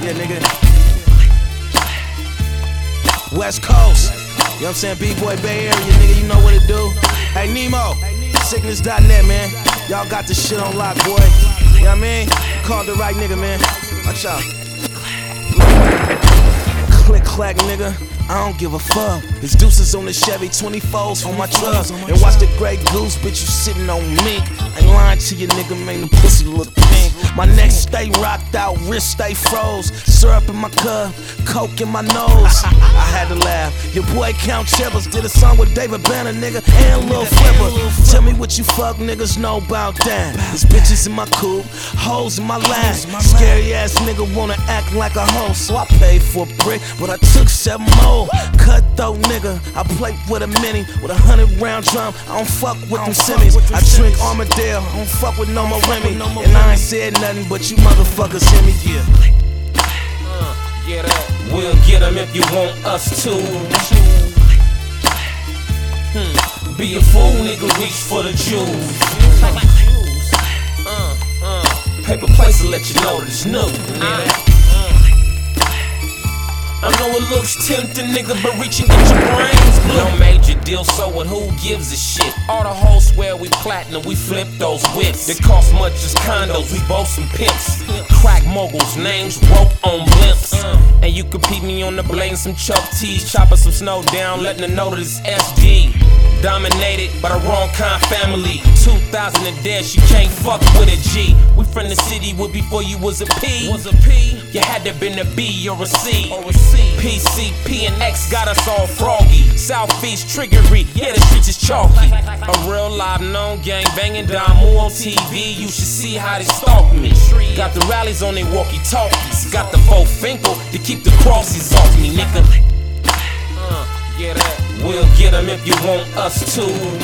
Yeah, nigga. West Coast. You know what I'm saying? B-Boy Bay Area, nigga, you know what it do. Hey, Nemo. Sickness.net, man. Y'all got the shit on lock, boy. You know what I mean? Called the right nigga, man. Watch out. Click, clack, nigga. I don't give a fuck. It's deuces on the Chevy, 24s on my truck. And watch the Grey Goose, bitch, you sitting on me. I ain't lying to you, nigga, man, the pussy look pink. My neck stay rocked out, wrist stay froze. Syrup in my cup, coke in my nose. I had to laugh. Your boy Count Chivers did a song with David Banner, nigga, and Lil Flipper. Tell me what you fuck niggas know about that. There's bitches in my coupe, hoes in my lap. Scary ass nigga wanna act like a hoe, so I paid for a brick, but I took 7 more. Cutthroat nigga, I play with a mini, with a 100-round drum. I don't fuck with them semis. I drink Armadale, I don't fuck with no more Remy. And I ain't said nothing, but you motherfuckers hear me, yeah. Get up. We'll get them if you want us to. Be a fool, nigga, reach for the jewels. Paper plates will let you know that it's new, nigga. I know it looks tempting, nigga, but reach and get your brains blue. No major deal, so what, who gives a shit? All the hoes swear we platinum, we flip those whips. They cost much as condos, we both some pimps. Crack moguls, names wrote on blimps. And you could peep me on the blade and some chuck tees, chopping some snow down, letting her know that it's SD. Dominated by the wrong kind family. 2,000 and dead, she can't fuck with a G. We from the city with before you was a P. You had to been a B or a C. PCP and X got us all froggy. Southeast triggery, yeah, the streets is chalky. A real live known gang banging Damu on TV. You should see how they stalk me. Got the rallies on they walkie-talkies. Got the 4 finger to keep the crosses off me, nigga. Yeah, that. We'll get them if you want us to.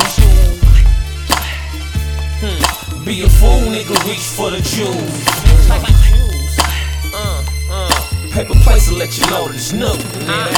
Be a fool, nigga, reach for the jewels. Paper plates will let you know that it's new, nigga.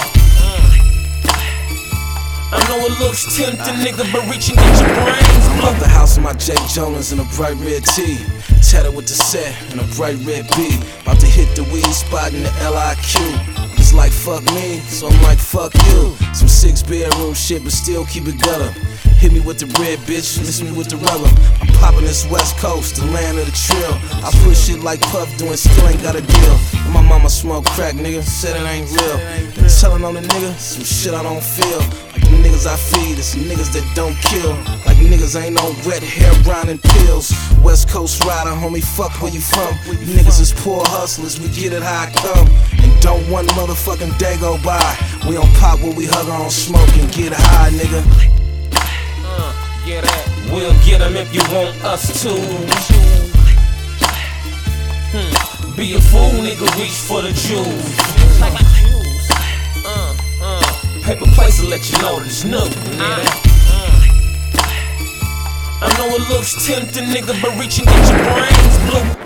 I know it looks tempting, nigga, but reach and get your brains blue. Love the house of my Jake Jonas in a bright red tee. Tatted with the set and a bright red B. About to hit the weed spot in the LIQ. It's like fuck me, so I'm like fuck you. Some 6-bedroom shit, but still keep it gutter. Hit me with the red, bitch, miss me with the rubber. I'm popping this West Coast, the land of the trill. I push shit like Puff doing, still ain't got a deal. And my mama smoke crack, nigga, said it ain't real. And telling on the nigga, some shit I don't feel. Like the niggas I feed, it's niggas that don't kill. Like niggas ain't no wet hair, grinding pills. West Coast rider, homie, fuck where you from. You niggas is poor hustlers, we get it how I come. And don't one motherfucking day go by. We on pop where we hug on smoke and get high, nigga. Yeah, that. We'll get them if you want us to. Be a fool, nigga, reach for the jewels. Paper plates will let you know that it's new, nigga. I know it looks tempting, nigga, but reach and get your brains blue.